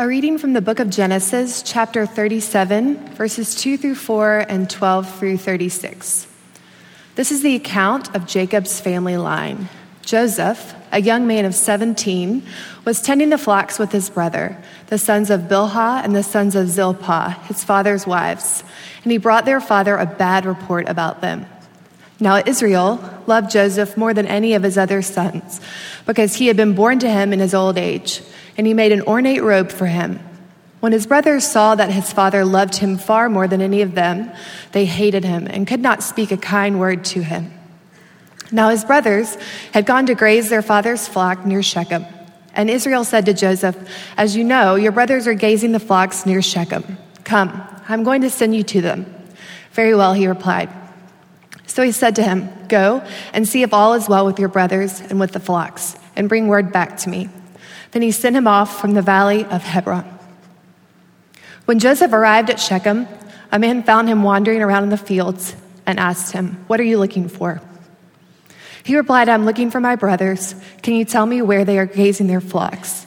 A reading from the book of Genesis, chapter 37, verses 2 through 4 and 12 through 36. This is the account of Jacob's family line. Joseph, a young man of 17, was tending the flocks with his brother, the sons of Bilhah and the sons of Zilpah, his father's wives, and he brought their father a bad report about them. Now Israel loved Joseph more than any of his other sons, because he had been born to him in his old age, and he made an ornate robe for him. When his brothers saw that his father loved him far more than any of them, they hated him and could not speak a kind word to him. Now his brothers had gone to graze their father's flock near Shechem. And Israel said to Joseph, "As you know, your brothers are grazing the flocks near Shechem. Come, I'm going to send you to them." "Very well," he replied. So he said to him, "Go and see if all is well with your brothers and with the flocks, and bring word back to me." Then he sent him off from the valley of Hebron. When Joseph arrived at Shechem, a man found him wandering around in the fields and asked him, "What are you looking for?" He replied, "I'm looking for my brothers. Can you tell me where they are grazing their flocks?"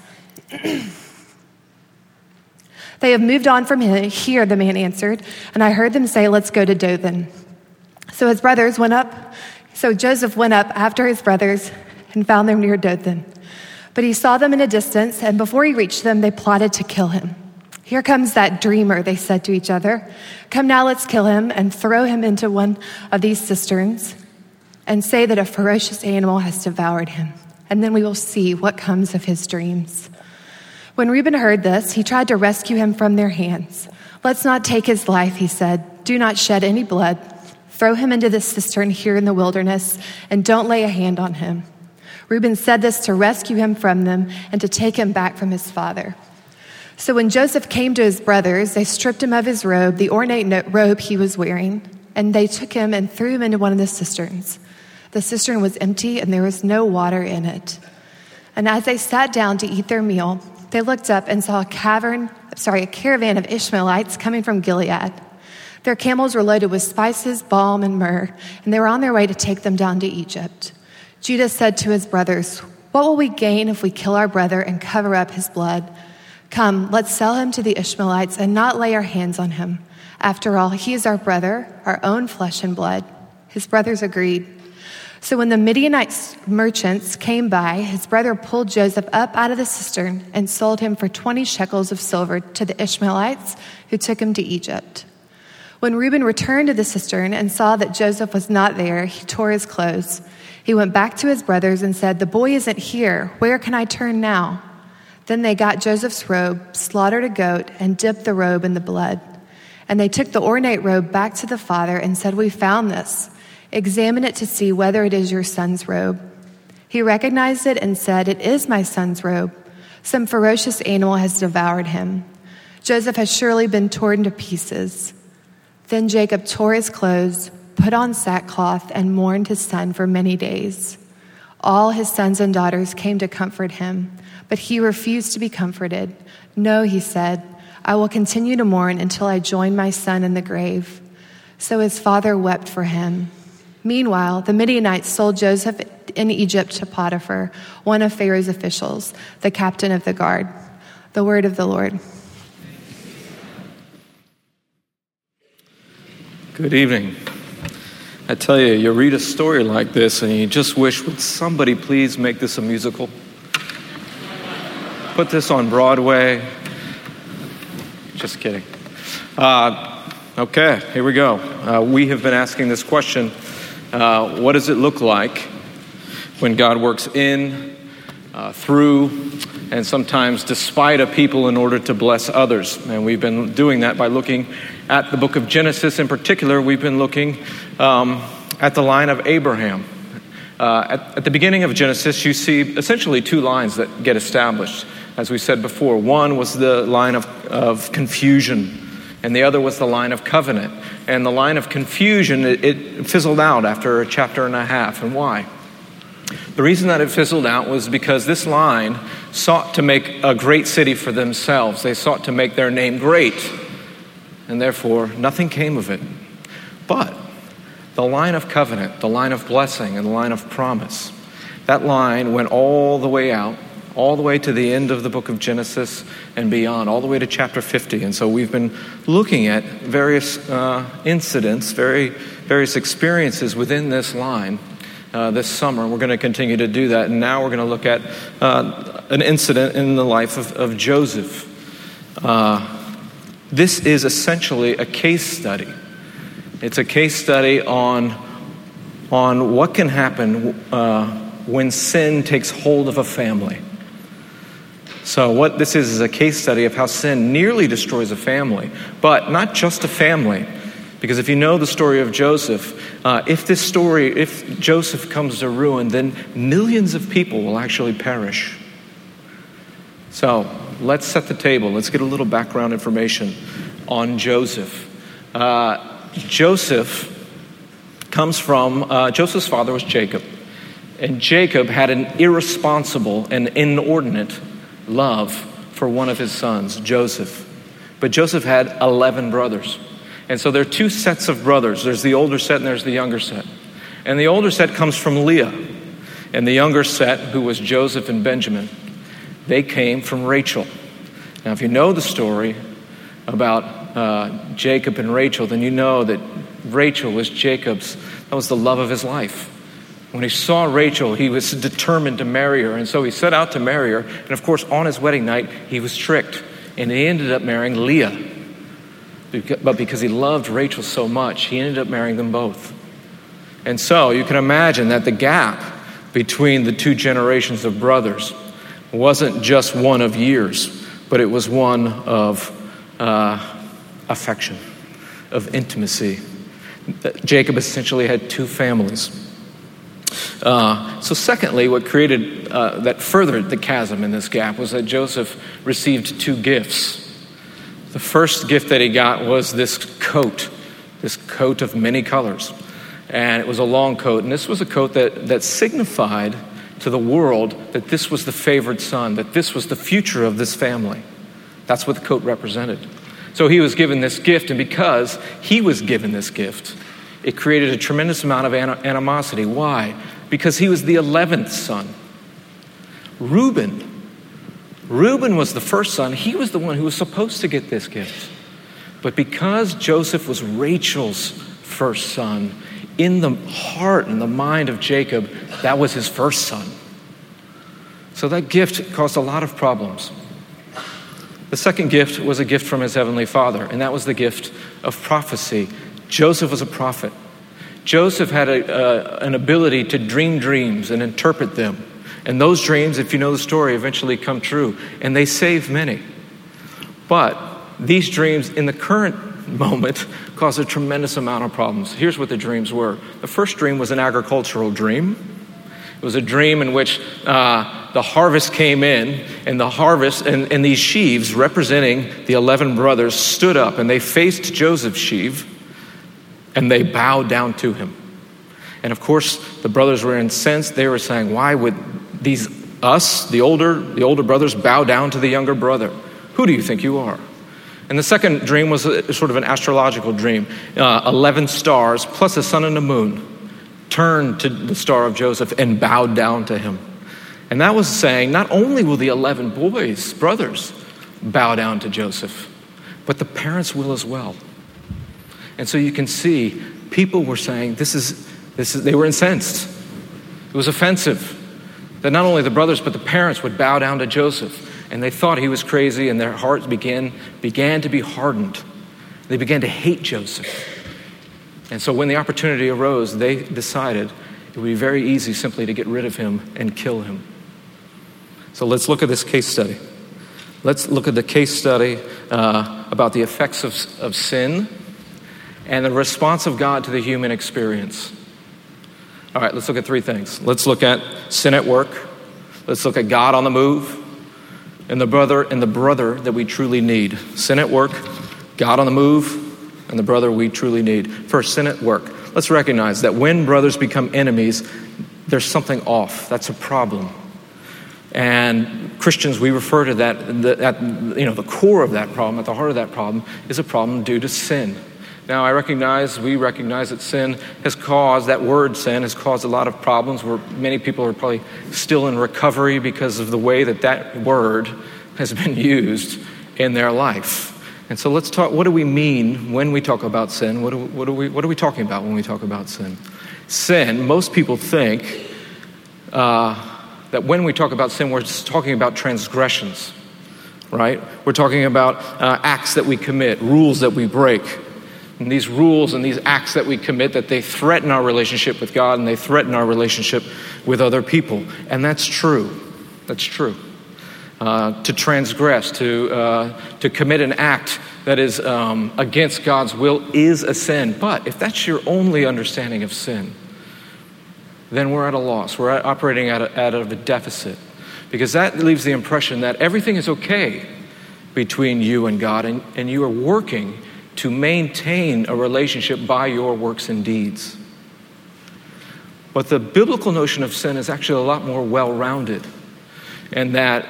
"They have moved on from here," the man answered, "and I heard them say, 'Let's go to Dothan.'" So Joseph went up after his brothers and found them near Dothan. But he saw them in a distance, and before he reached them, they plotted to kill him. "Here comes that dreamer," they said to each other. "Come now, let's kill him and throw him into one of these cisterns and say that a ferocious animal has devoured him, and then we will see what comes of his dreams." When Reuben heard this, he tried to rescue him from their hands. "Let's not take his life," he said. "Do not shed any blood. Throw him into this cistern here in the wilderness, and don't lay a hand on him." Reuben said this to rescue him from them and to take him back from his father. So when Joseph came to his brothers, they stripped him of his robe, the ornate robe he was wearing, and they took him and threw him into one of the cisterns. The cistern was empty and there was no water in it. And as they sat down to eat their meal, they looked up and saw a caravan of Ishmaelites coming from Gilead. Their camels were loaded with spices, balm, and myrrh, and they were on their way to take them down to Egypt. Judah said to his brothers, "What will we gain if we kill our brother and cover up his blood? Come, let's sell him to the Ishmaelites and not lay our hands on him. After all, he is our brother, our own flesh and blood." His brothers agreed. So when the Midianite merchants came by, his brother pulled Joseph up out of the cistern and sold him for 20 shekels of silver to the Ishmaelites, who took him to Egypt. When Reuben returned to the cistern and saw that Joseph was not there, he tore his clothes. He went back to his brothers and said, "The boy isn't here. Where can I turn now?" Then they got Joseph's robe, slaughtered a goat, and dipped the robe in the blood. And they took the ornate robe back to the father and said, "We found this. Examine it to see whether it is your son's robe." He recognized it and said, "It is my son's robe. Some ferocious animal has devoured him. Joseph has surely been torn to pieces." Then Jacob tore his clothes, put on sackcloth, and mourned his son for many days. All his sons and daughters came to comfort him, but he refused to be comforted. "No," he said, "I will continue to mourn until I join my son in the grave." So his father wept for him. Meanwhile, the Midianites sold Joseph in Egypt to Potiphar, one of Pharaoh's officials, the captain of the guard. The word of the Lord. Good evening. I tell you, you read a story like this and you just wish, would somebody please make this a musical? Put this on Broadway. Just kidding. Okay, here we go. We have been asking this question, what does it look like when God works in, through, and sometimes despite a people in order to bless others? And we've been doing that by looking at the book of Genesis. In particular, we've been looking at the line of Abraham. At the beginning of Genesis, you see essentially two lines that get established. As we said before, one was the line of confusion, and the other was the line of covenant. And the line of confusion, it fizzled out after a chapter and a half. And why? The reason that it fizzled out was because this line sought to make a great city for themselves. They sought to make their name great, and therefore nothing came of it. But the line of covenant, the line of blessing, and the line of promise, that line went all the way out, all the way to the end of the book of Genesis and beyond, all the way to chapter 50. And so we've been looking at various incidents, various experiences within this line this summer. We're going to continue to do that. And now we're going to look at an incident in the life of Joseph. This is essentially a case study. It's a case study on what can happen when sin takes hold of a family. So what this is a case study of how sin nearly destroys a family, but not just a family. Because if you know the story of Joseph, if Joseph comes to ruin, then millions of people will actually perish. So let's set the table. Let's get a little background information on Joseph. Joseph comes from, Joseph's father was Jacob. And Jacob had an irresponsible and inordinate love for one of his sons, Joseph. But Joseph had 11 brothers. And so there are two sets of brothers. There's the older set and there's the younger set. And the older set comes from Leah. And the younger set, who was Joseph and Benjamin, they came from Rachel. Now, if you know the story about Jacob and Rachel, then you know that Rachel was that was the love of his life. When he saw Rachel, he was determined to marry her. And so he set out to marry her. And of course, on his wedding night, he was tricked. And he ended up marrying Leah. But because he loved Rachel so much, he ended up marrying them both. And so you can imagine that the gap between the two generations of brothers wasn't just one of years, but it was one of affection, of intimacy. Jacob essentially had two families. So secondly, what created, that furthered the chasm in this gap was that Joseph received two gifts. The first gift that he got was this coat of many colors. And it was a long coat. And this was a coat that signified to the world that this was the favored son, that this was the future of this family. That's what the coat represented. So he was given this gift, and because he was given this gift, it created a tremendous amount of animosity. Why? Because he was the 11th son. Reuben was the first son. He was the one who was supposed to get this gift. But because Joseph was Rachel's first son, in the heart and the mind of Jacob, that was his first son. So that gift caused a lot of problems. The second gift was a gift from his heavenly Father, and that was the gift of prophecy. Joseph was a prophet. Joseph had an ability to dream dreams and interpret them. And those dreams, if you know the story, eventually come true. And they save many. But these dreams in the current moment cause a tremendous amount of problems. Here's what the dreams were. The first dream was an agricultural dream. It was a dream in which the harvest came in, and the harvest and these sheaves representing the 11 brothers stood up, and they faced Joseph's sheaf, and they bowed down to him. And of course, the brothers were incensed. They were saying, why would the older brothers bow down to the younger brother? Who do you think you are? And the second dream was sort of an astrological dream. 11 stars plus the sun and the moon turned to the star of Joseph and bowed down to him. And that was saying not only will the 11 brothers, bow down to Joseph, but the parents will as well. And so you can see people were saying they were incensed. It was offensive that not only the brothers but the parents would bow down to Joseph. And they thought he was crazy, and their hearts began to be hardened. They began to hate Joseph. And so when the opportunity arose, they decided it would be very easy simply to get rid of him and kill him. So let's look at this case study. Let's look at the case study about the effects of sin and the response of God to the human experience. All right, let's look at three things. Let's look at sin at work. Let's look at God on the move. And the brother that we truly need. Sin at work, God on the move, and the brother we truly need. First, sin at work. Let's recognize that when brothers become enemies, there's something off. That's a problem. And Christians, we refer to that, the core of that problem, at the heart of that problem, is a problem due to sin. Now, we recognize that that word sin has caused a lot of problems where many people are probably still in recovery because of the way that word has been used in their life. And so let's talk, what do we mean when we talk about sin? What are we talking about when we talk about sin? Sin, most people think that when we talk about sin, we're just talking about transgressions, right? We're talking about acts that we commit, rules that we break. And these rules and these acts that we commit, that they threaten our relationship with God and they threaten our relationship with other people. And that's true. That's true. To transgress, to commit an act that is against God's will is a sin. But if that's your only understanding of sin, then we're at a loss. We're operating out of a deficit. Because that leaves the impression that everything is okay between you and God, and you are working to maintain a relationship by your works and deeds. But the biblical notion of sin is actually a lot more well-rounded. And that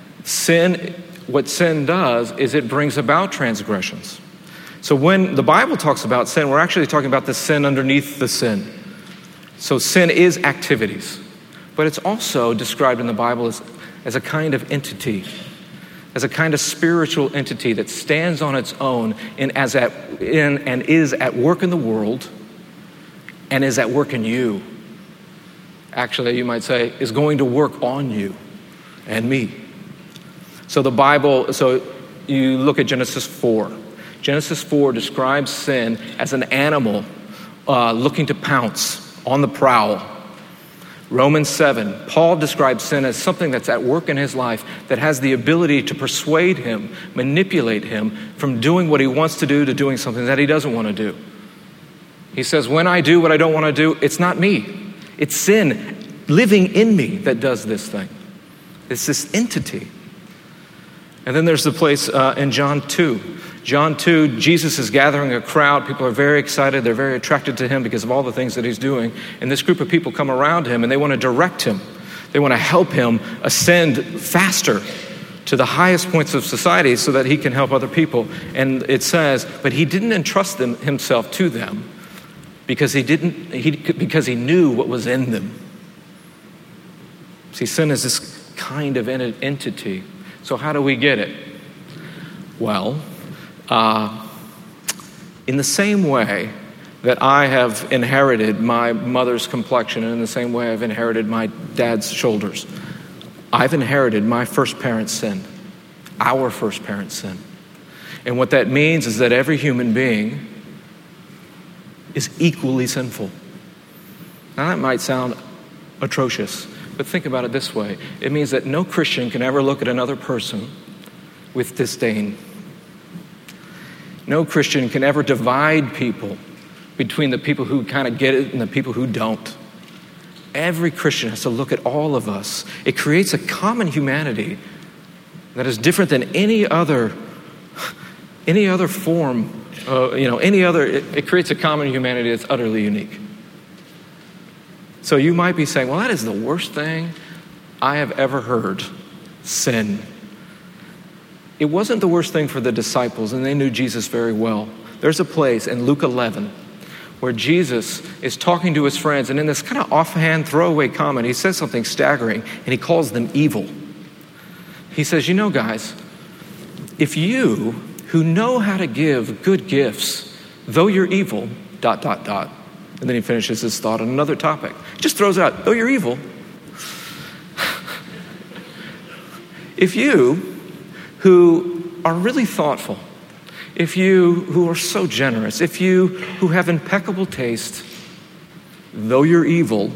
what sin does is it brings about transgressions. So when the Bible talks about sin, we're actually talking about the sin underneath the sin. So sin is activities. But it's also described in the Bible as a kind of entity, as a kind of spiritual entity that stands on its own and is at work in the world and is at work in you. Actually, you might say, is going to work on you and me. So you look at Genesis 4. Genesis 4 describes sin as an animal looking to pounce on the prowl. Romans 7, Paul describes sin as something that's at work in his life that has the ability to persuade him, manipulate him from doing what he wants to do to doing something that he doesn't want to do. He says, when I do what I don't want to do, it's not me. It's sin living in me that does this thing. It's this entity. And then there's the place in John 2. John 2, Jesus is gathering a crowd. People are very excited. They're very attracted to him because of all the things that he's doing. And this group of people come around him and they want to direct him. They want to help him ascend faster to the highest points of society so that he can help other people. And it says, but he didn't entrust himself to them because he knew what was in them. See, sin is this kind of entity. So how do we get it? Well, in the same way that I have inherited my mother's complexion, and in the same way I've inherited my dad's shoulders, I've inherited my first parent's sin, our first parent's sin. And what that means is that every human being is equally sinful. Now that might sound atrocious, but think about it this way. It means that no Christian can ever look at another person with disdain. No Christian can ever divide people between the people who kind of get it and the people who don't. Every Christian has to look at all of us. It creates a common humanity that is different than any other form. It creates a common humanity that's utterly unique. So you might be saying, well, that is the worst thing I have ever heard, sin. It wasn't the worst thing for the disciples, and they knew Jesus very well. There's a place in Luke 11 where Jesus is talking to his friends, and in this kind of offhand throwaway comment, he says something staggering, and he calls them evil. He says, guys, if you who know how to give good gifts, though you're evil, ... And then he finishes his thought on another topic. Just throws out, though you're evil. If you who are really thoughtful, if you who are so generous, if you who have impeccable taste, though you're evil.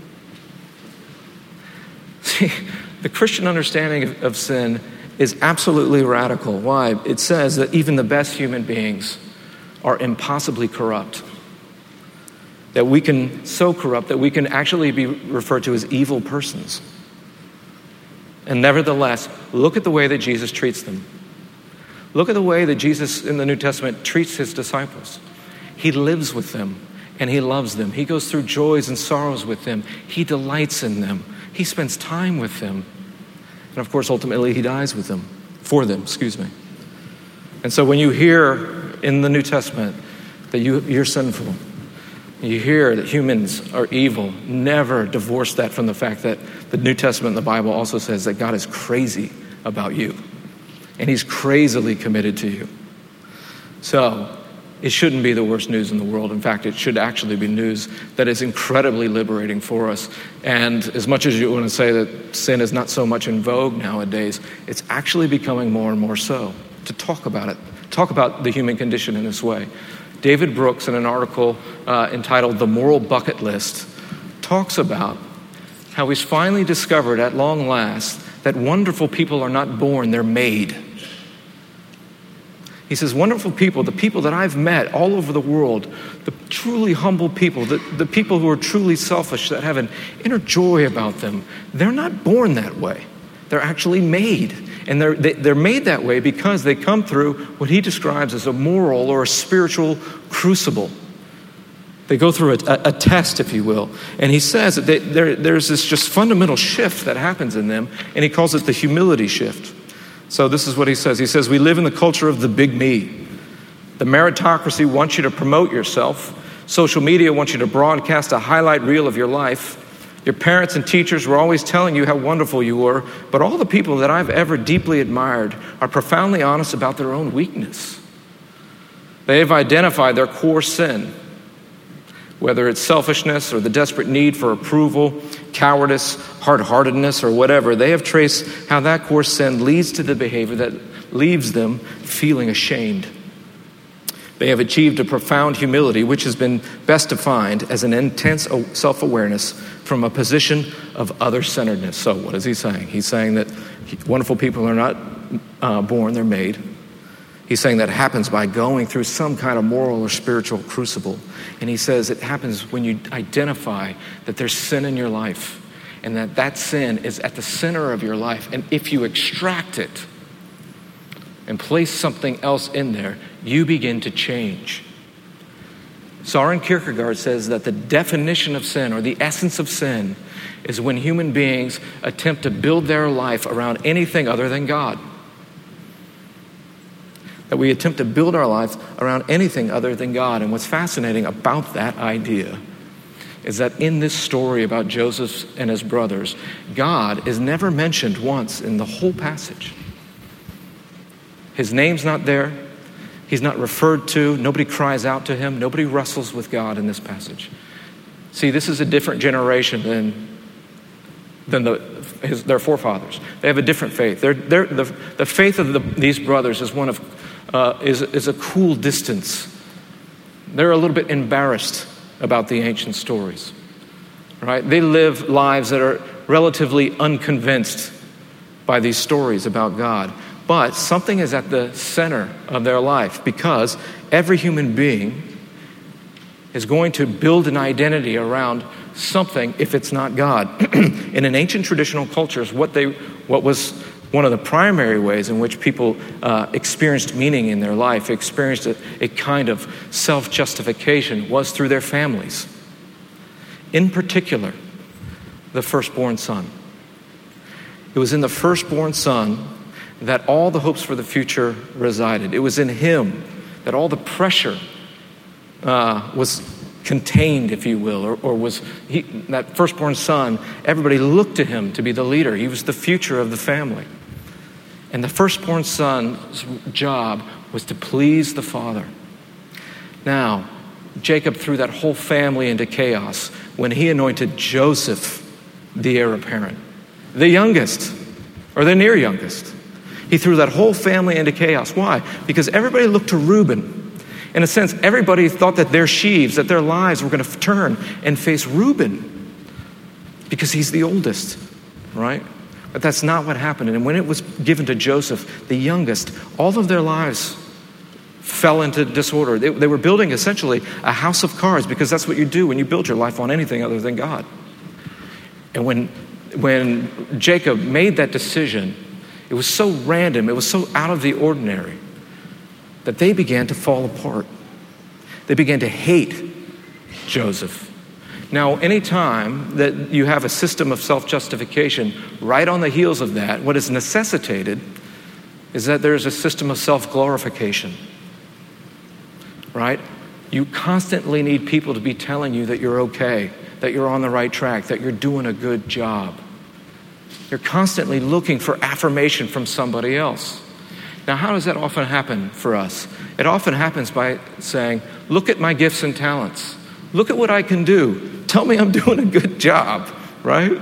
See, the Christian understanding of sin is absolutely radical. Why? It says that even the best human beings are impossibly corrupt. That we can so corrupt that we can actually be referred to as evil persons. And nevertheless, look at the way that Jesus treats them. Look at the way that Jesus in the New Testament treats his disciples. He lives with them and he loves them. He goes through joys and sorrows with them. He delights in them. He spends time with them. And of course, ultimately, he dies with them, for them. And so when you hear in the New Testament that you're sinful. You hear that humans are evil. Never divorce that from the fact that the New Testament and the Bible also says that God is crazy about you. And he's crazily committed to you. So it shouldn't be the worst news in the world. In fact, it should actually be news that is incredibly liberating for us. And as much as you want to say that sin is not so much in vogue nowadays, it's actually becoming more and more so to talk about it. Talk about the human condition in this way. David Brooks, in an article entitled The Moral Bucket List, talks about how he's finally discovered at long last that wonderful people are not born, they're made. He says, wonderful people, the people that I've met all over the world, the truly humble people, the people who are truly selfish, that have an inner joy about them, they're not born that way. They're actually made. And they're made that way because they come through what he describes as a moral or a spiritual crucible. They go through a test, if you will. And he says that there's this just fundamental shift that happens in them, and he calls it the humility shift. So this is what he says. He says, we live in the culture of the big me. The meritocracy wants you to promote yourself. Social media wants you to broadcast a highlight reel of your life. Your parents and teachers were always telling you how wonderful you were, but all the people that I've ever deeply admired are profoundly honest about their own weakness. They've identified their core sin, whether it's selfishness or the desperate need for approval, cowardice, hard-heartedness, or whatever. They have traced how that core sin leads to the behavior that leaves them feeling ashamed. They have achieved a profound humility, which has been best defined as an intense self-awareness from a position of other-centeredness. So what is he saying? He's saying that wonderful people are not born, they're made. He's saying that happens by going through some kind of moral or spiritual crucible. And he says it happens when you identify that there's sin in your life and that sin is at the center of your life. And if you extract it and place something else in there, you begin to change. Søren Kierkegaard says that the definition of sin, or the essence of sin, is when human beings attempt to build their life around anything other than God. That we attempt to build our life around anything other than God. And what's fascinating about that idea is that in this story about Joseph and his brothers, God is never mentioned once in the whole passage. His name's not there. He's not referred to. Nobody cries out to him. Nobody wrestles with God in this passage. See, this is a different generation than their forefathers. They have a different faith. The faith of these brothers is one of is a cool distance. They're a little bit embarrassed about the ancient stories, right? They live lives that are relatively unconvinced by these stories about God. But something is at the center of their life, because every human being is going to build an identity around something if it's not God. In an ancient traditional cultures, what was one of the primary ways in which people experienced meaning in their life, experienced a kind of self-justification, was through their families. In particular, the firstborn son. It was in the firstborn son that all the hopes for the future resided. It was in him that all the pressure was contained, if you will, or that firstborn son, everybody looked to him to be the leader. He was the future of the family. And the firstborn son's job was to please the father. Now, Jacob threw that whole family into chaos when he anointed Joseph the heir apparent, the youngest, or the near youngest. He threw that whole family into chaos. Why? Because everybody looked to Reuben. In a sense, everybody thought that their sheaves, that their lives were going to turn and face Reuben because he's the oldest, right? But that's not what happened. And when it was given to Joseph, the youngest, all of their lives fell into disorder. They were building essentially a house of cards, because that's what you do when you build your life on anything other than God. And when Jacob made that decision, it was so random, it was so out of the ordinary, that they began to fall apart. They began to hate Joseph. Now, anytime that you have a system of self-justification, right on the heels of that, what is necessitated is that there's a system of self-glorification, right? You constantly need people to be telling you that you're okay, that you're on the right track, that you're doing a good job. You're constantly looking for affirmation from somebody else. Now, how does that often happen for us? It often happens by saying, look at my gifts and talents. Look at what I can do. Tell me I'm doing a good job, right?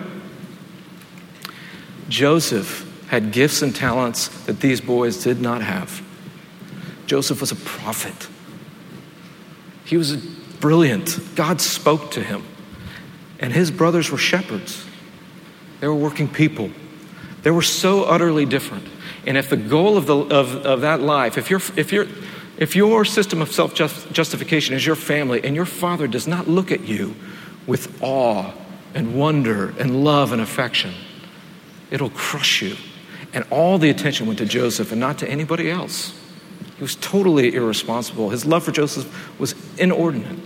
Joseph had gifts and talents that these boys did not have. Joseph was a prophet. He was brilliant. God spoke to him. And his brothers were shepherds. They were working people. They were so utterly different. And if the goal of that life, if your system of self-justification is your family, and your father does not look at you with awe and wonder and love and affection, it'll crush you. And all the attention went to Joseph and not to anybody else. He was totally irresponsible. His love for Joseph was inordinate.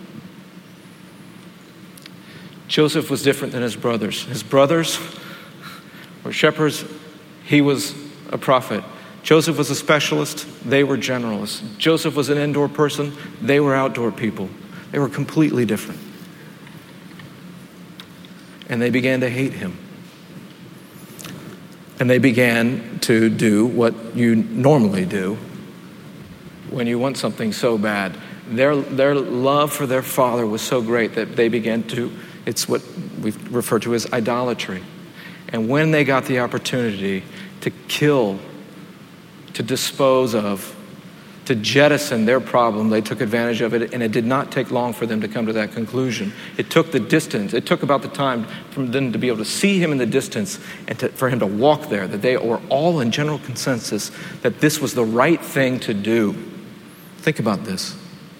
Joseph was different than his brothers. His brothers were shepherds. He was a prophet. Joseph was a specialist. They were generalists. Joseph was an indoor person. They were outdoor people. They were completely different. And they began to hate him. And they began to do what you normally do when you want something so bad. Their love for their father was so great that they began to, it's what we refer to as idolatry. And when they got the opportunity to kill, to dispose of, to jettison their problem, they took advantage of it, and it did not take long for them to come to that conclusion. It took the distance. It took about the time for them to be able to see him in the distance and for him to walk there, that they were all in general consensus that this was the right thing to do. Think about this.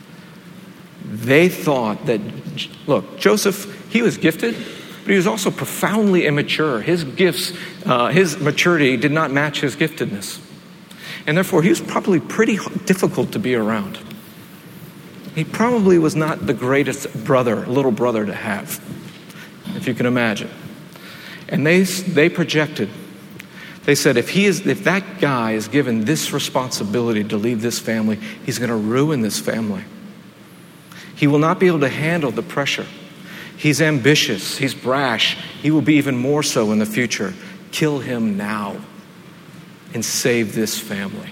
They thought that, look, Joseph, he was gifted, but he was also profoundly immature. His gifts, his maturity did not match his giftedness. And therefore, he was probably pretty difficult to be around. He probably was not the greatest little brother to have, if you can imagine. And they projected. They said, if that guy is given this responsibility to lead this family, he's going to ruin this family. He will not be able to handle the pressure. He's ambitious. He's brash. He will be even more so in the future. Kill him now and save this family.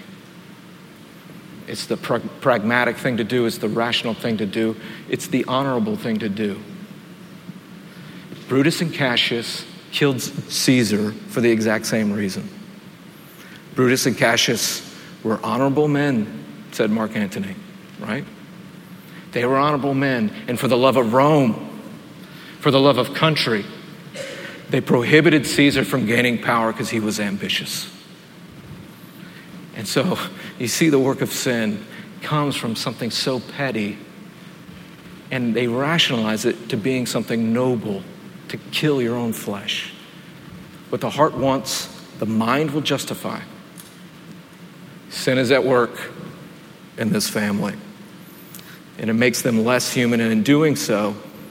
It's the pragmatic thing to do. It's the rational thing to do. It's the honorable thing to do. Brutus and Cassius killed Caesar for the exact same reason. Brutus and Cassius were honorable men, said Mark Antony, right? They were honorable men, and for the love of Rome, for the love of country, they prohibited Caesar from gaining power because he was ambitious. And so you see the work of sin comes from something so petty, and they rationalize it to being something noble, to kill your own flesh. What the heart wants, the mind will justify. Sin is at work in this family, and it makes them less human, and in doing so,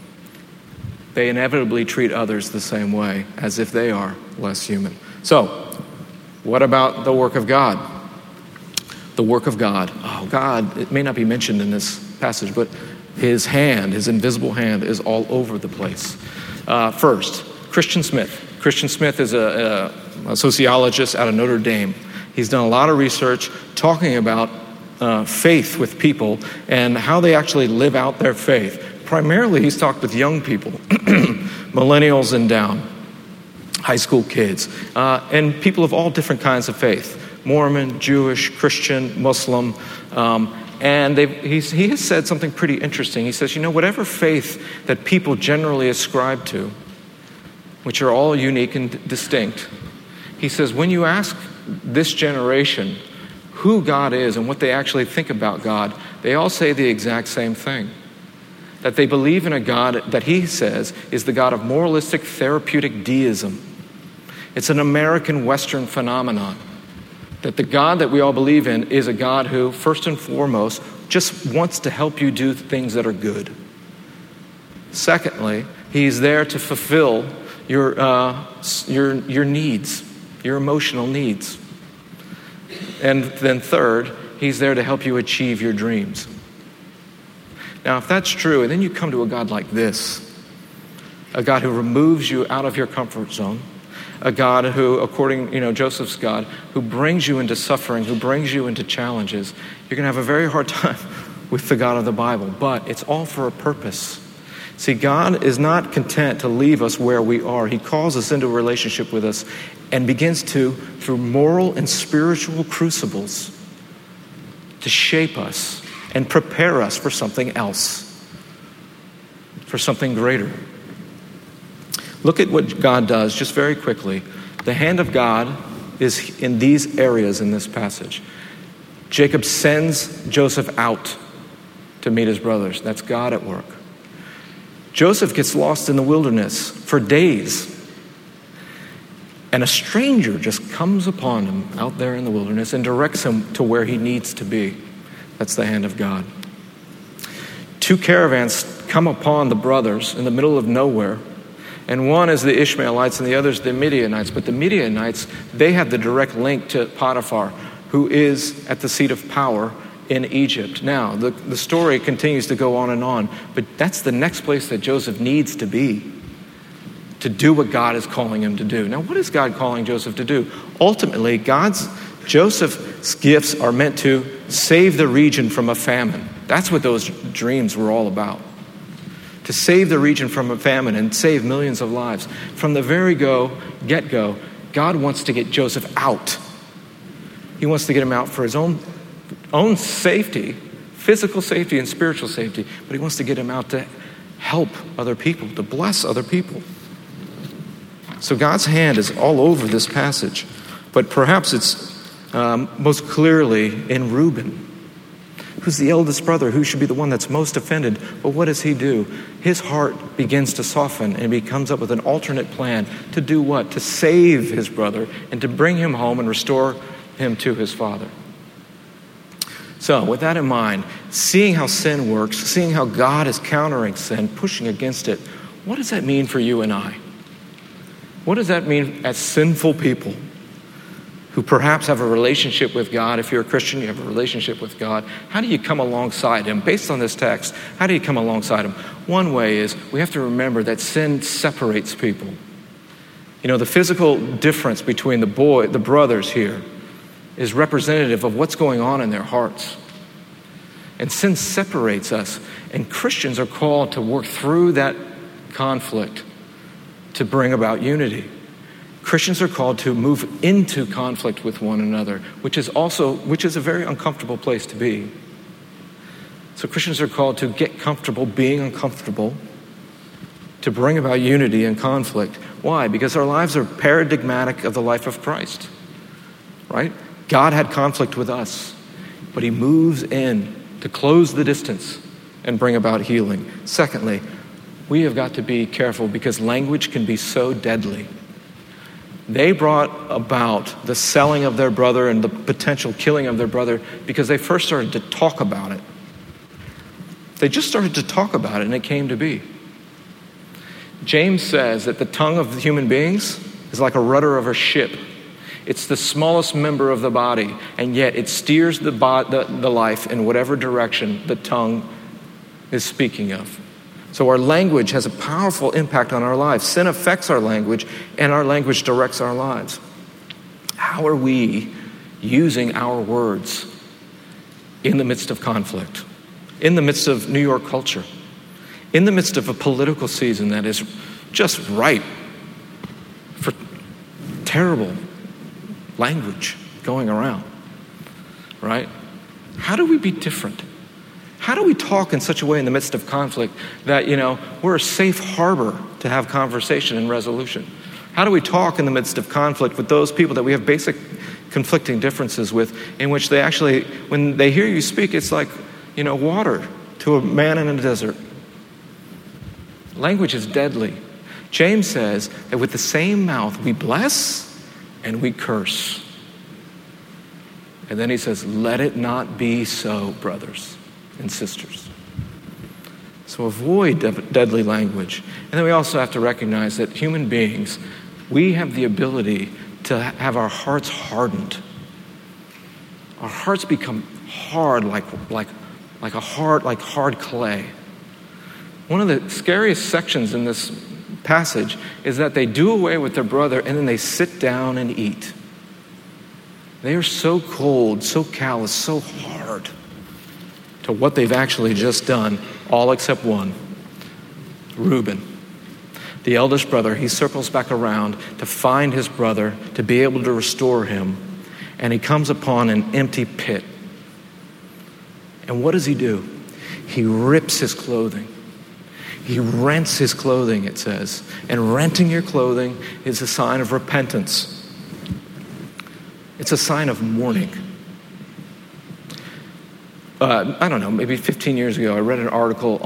they inevitably treat others the same way, as if they are less human. So, what about the work of God? The work of God. Oh, God, it may not be mentioned in this passage, but his hand, his invisible hand, is all over the place. First, Christian Smith. Christian Smith is a sociologist out of Notre Dame. He's done a lot of research talking about faith with people and how they actually live out their faith. Primarily, he's talked with young people, millennials and down, high school kids, and people of all different kinds of faith. Mormon, Jewish, Christian, Muslim, and he has said something pretty interesting. He says, whatever faith that people generally ascribe to, which are all unique and distinct, he says, when you ask this generation who God is and what they actually think about God, they all say the exact same thing. That they believe in a God that he says is the God of moralistic therapeutic deism. It's an American Western phenomenon. That the God that we all believe in is a God who, first and foremost, just wants to help you do things that are good. Secondly, he's there to fulfill your needs, your emotional needs. And then third, he's there to help you achieve your dreams. Now, if that's true, and then you come to a God like this, a God who removes you out of your comfort zone, a God who, according, Joseph's God, who brings you into suffering, who brings you into challenges, you're going to have a very hard time with the God of the Bible, but it's all for a purpose. See, God is not content to leave us where we are. He calls us into a relationship with us and begins to, through moral and spiritual crucibles, to shape us and prepare us for something else, for something greater. Look at what God does just very quickly. The hand of God is in these areas in this passage. Jacob sends Joseph out to meet his brothers. That's God at work. Joseph gets lost in the wilderness for days. And a stranger just comes upon him out there in the wilderness and directs him to where he needs to be. That's the hand of God. 2 caravans come upon the brothers in the middle of nowhere. And one is the Ishmaelites and the other is the Midianites. But the Midianites, they have the direct link to Potiphar, who is at the seat of power in Egypt. Now, the story continues to go on, but that's the next place that Joseph needs to be to do what God is calling him to do. Now, what is God calling Joseph to do? Ultimately, Joseph's gifts are meant to save the region from a famine. That's what those dreams were all about. To save the region from a famine and save millions of lives. From the very get-go, God wants to get Joseph out. He wants to get him out for his own safety, physical safety and spiritual safety, but he wants to get him out to help other people, to bless other people. So God's hand is all over this passage, but perhaps it's most clearly in Reuben, who's the eldest brother, who should be the one that's most offended. But what does he do? His heart begins to soften, and he comes up with an alternate plan to do what? To save his brother and to bring him home and restore him to his father. So with that in mind, seeing how sin works, seeing how God is countering sin, pushing against it, what does that mean for you and I? What does that mean as sinful people who perhaps have a relationship with God? If you're a Christian, you have a relationship with God. How do you come alongside him? Based on this text, how do you come alongside him? One way is we have to remember that sin separates people. The physical difference between the brothers here is representative of what's going on in their hearts. And sin separates us, and Christians are called to work through that conflict to bring about unity. Christians are called to move into conflict with one another, which is a very uncomfortable place to be. So Christians are called to get comfortable being uncomfortable, to bring about unity and conflict. Why? Because our lives are paradigmatic of the life of Christ, right? God had conflict with us, but he moves in to close the distance and bring about healing. Secondly, we have got to be careful because language can be so deadly. They brought about the selling of their brother and the potential killing of their brother because they first started to talk about it. They just started to talk about it and it came to be. James says that the tongue of human beings is like a rudder of a ship. It's the smallest member of the body, and yet it steers the life in whatever direction the tongue is speaking of. So our language has a powerful impact on our lives. Sin affects our language, and our language directs our lives. How are we using our words in the midst of conflict, in the midst of New York culture, in the midst of a political season that is just ripe for terrible language going around, right? How do we be different? How do we talk in such a way in the midst of conflict that, we're a safe harbor to have conversation and resolution? How do we talk in the midst of conflict with those people that we have basic conflicting differences with, in which they actually, when they hear you speak, it's like, water to a man in a desert? Language is deadly. James says that with the same mouth we bless and we curse. And then he says, let it not be so, brothers and sisters. So avoid deadly language. And then we also have to recognize that human beings, we have the ability to have our hearts hardened. Our hearts become hard like like hard clay. One of the scariest sections in this passage is that they do away with their brother and then they sit down and eat. They are so cold, so callous, so hard to what they've actually just done, all except one, Reuben. The eldest brother, he circles back around to find his brother, to be able to restore him, and he comes upon an empty pit. And what does he do? He rips his clothing. He rents his clothing, it says. And renting your clothing is a sign of repentance. It's a sign of mourning. I don't know, maybe 15 years ago, I read an article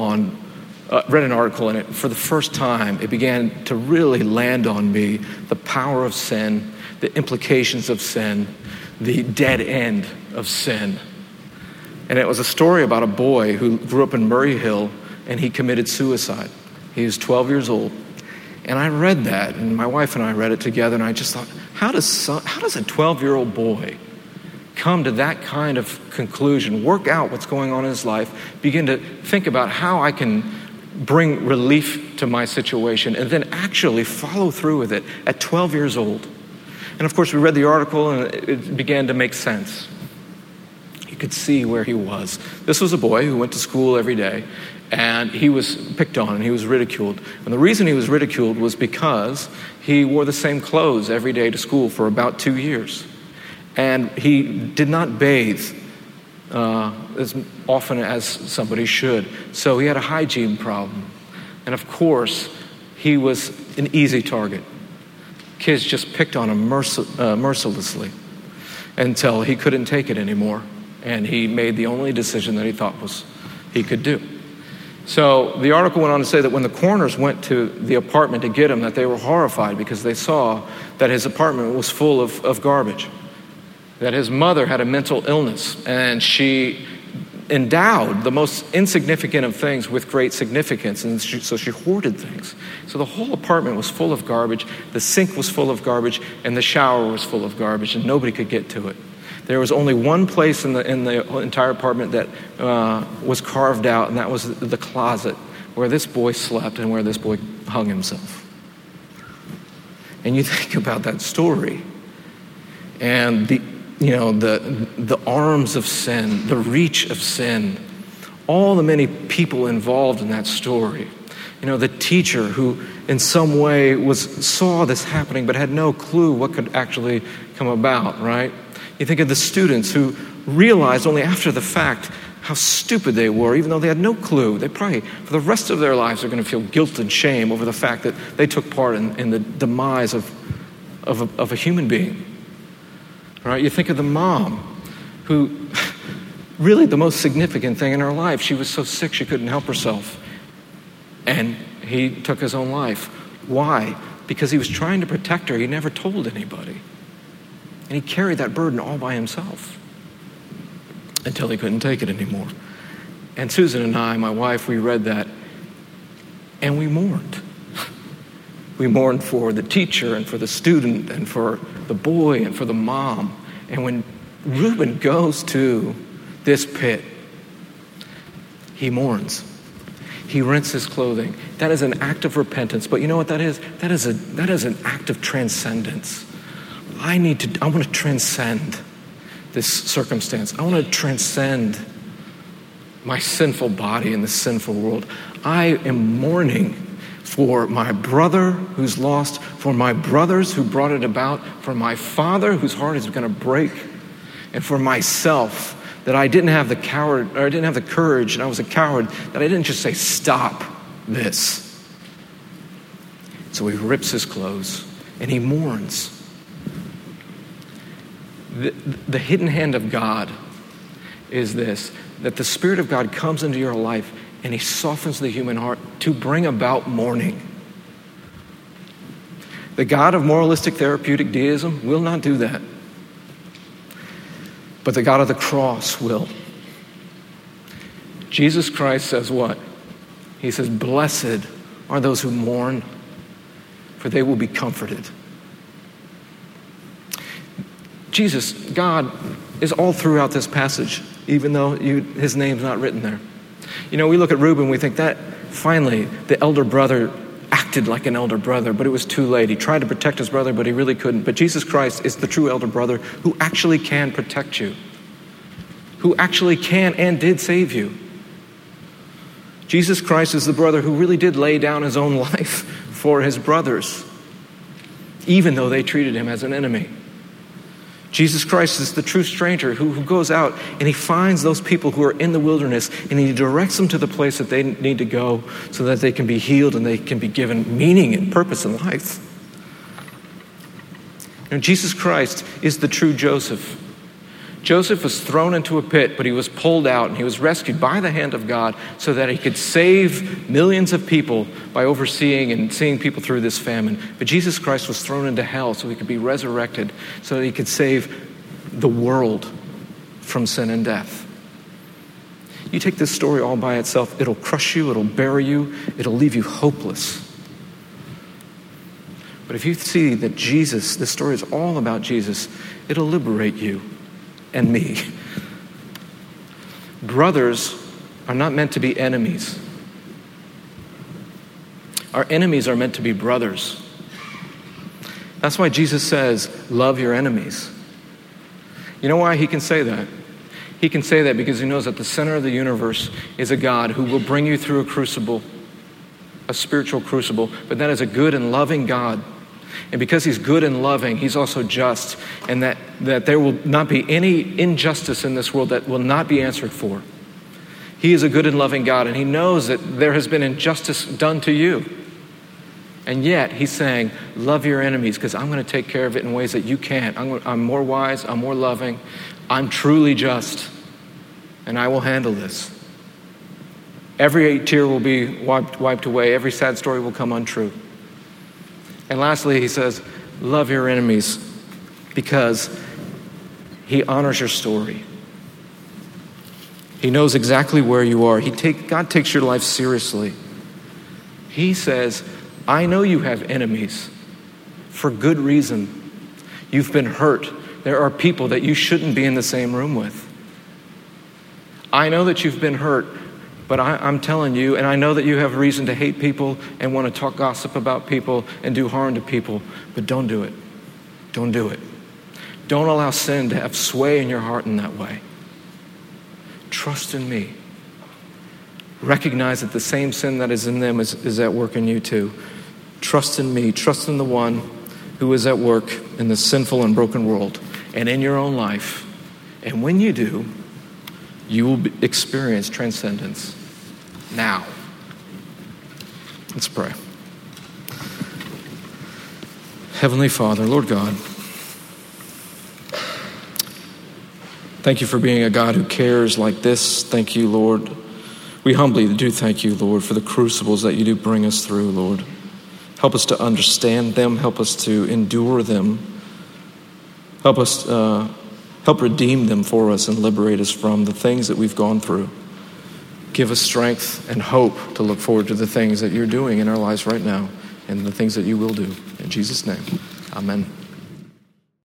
and it, for the first time, it began to really land on me the power of sin, the implications of sin, the dead end of sin. And it was a story about a boy who grew up in Murray Hill, and he committed suicide. He was 12 years old. And I read that, and my wife and I read it together, and I just thought, how does a 12-year-old boy come to that kind of conclusion, work out what's going on in his life, begin to think about how I can bring relief to my situation, and then actually follow through with it at 12 years old? And of course, we read the article, and it began to make sense. You could see where he was. This was a boy who went to school every day, and he was picked on and he was ridiculed. And the reason he was ridiculed was because he wore the same clothes every day to school for about 2 years. And he did not bathe as often as somebody should. So he had a hygiene problem. And of course, he was an easy target. Kids just picked on him mercilessly until he couldn't take it anymore. And he made the only decision that he thought he could do. So the article went on to say that when the coroners went to the apartment to get him, that they were horrified because they saw that his apartment was full of garbage, that his mother had a mental illness, and she endowed the most insignificant of things with great significance, and so she hoarded things. So the whole apartment was full of garbage, the sink was full of garbage, and the shower was full of garbage, and nobody could get to it. There was only one place in the entire apartment that was carved out, and that was the closet where this boy slept and where this boy hung himself. And you think about that story, and the arms of sin, the reach of sin, all the many people involved in that story. The teacher who in some way saw this happening but had no clue what could actually come about, right? You think of the students who realized only after the fact how stupid they were, even though they had no clue. They probably, for the rest of their lives, are going to feel guilt and shame over the fact that they took part in the demise of a human being. Right? You think of the mom who, really the most significant thing in her life, she was so sick she couldn't help herself. And he took his own life. Why? Because he was trying to protect her. He never told anybody. And he carried that burden all by himself until he couldn't take it anymore. And Susan and I, my wife, we read that and we mourned. We mourned for the teacher and for the student and for the boy and for the mom. And when Reuben goes to this pit, he mourns. He rents his clothing. That is an act of repentance. But you know what that is? That is an act of transcendence. I want to transcend this circumstance. I want to transcend my sinful body in this sinful world. I am mourning for my brother who's lost, for my brothers who brought it about, for my father whose heart is going to break, and for myself that I didn't have the courage, and I was a coward, that I didn't just say, stop this. So he rips his clothes and he mourns. The hidden hand of God is this, that the Spirit of God comes into your life and he softens the human heart to bring about mourning. The God of moralistic therapeutic deism will not do that. But the God of the cross will. Jesus Christ says what? He says, blessed are those who mourn, for they will be comforted. Jesus, God, is all throughout this passage, even though his name's not written there. You know, we look at Reuben, we think that finally the elder brother acted like an elder brother, but it was too late. He tried to protect his brother, but he really couldn't. But Jesus Christ is the true elder brother who actually can protect you, who actually can and did save you. Jesus Christ is the brother who really did lay down his own life for his brothers, even though they treated him as an enemy. Jesus Christ is the true stranger who goes out and he finds those people who are in the wilderness and he directs them to the place that they need to go so that they can be healed and they can be given meaning and purpose in life. And Jesus Christ is the true Joseph. Joseph was thrown into a pit, but he was pulled out and he was rescued by the hand of God so that he could save millions of people by overseeing and seeing people through this famine. But Jesus Christ was thrown into hell so he could be resurrected, so that he could save the world from sin and death. You take this story all by itself, it'll crush you, it'll bury you, it'll leave you hopeless. But if you see that Jesus, this story is all about Jesus, it'll liberate you and me. Brothers are not meant to be enemies. Our enemies are meant to be brothers. That's why Jesus says, love your enemies. You know why he can say that? He can say that because he knows that the center of the universe is a God who will bring you through a crucible, a spiritual crucible, but that is a good and loving God. And because he's good and loving, he's also just, and that there will not be any injustice in this world that will not be answered for. He is a good and loving God, and he knows that there has been injustice done to you. And yet, he's saying, love your enemies, because I'm going to take care of it in ways that you can't. I'm more wise, I'm more loving, I'm truly just, and I will handle this. Every tear will be wiped away, every sad story will come untrue. And lastly, he says, love your enemies because he honors your story. He knows exactly where you are. God takes your life seriously. He says, I know you have enemies for good reason. You've been hurt. There are people that you shouldn't be in the same room with. I know that you've been hurt. But I'm telling you, and I know that you have reason to hate people and want to talk gossip about people and do harm to people, but don't do it. Don't do it. Don't allow sin to have sway in your heart in that way. Trust in me. Recognize that the same sin that is in them is at work in you too. Trust in me. Trust in the one who is at work in this sinful and broken world and in your own life. And when you do, you will experience transcendence. Now, let's pray. Heavenly Father, Lord God, thank you for being a God who cares like this. Thank you, Lord. We humbly do thank you, Lord, for the crucibles that you do bring us through, Lord. Help us to understand them. Help us to endure them. Help us, help redeem them for us and liberate us from the things that we've gone through. Give us strength and hope to look forward to the things that you're doing in our lives right now and the things that you will do. In Jesus' name, amen.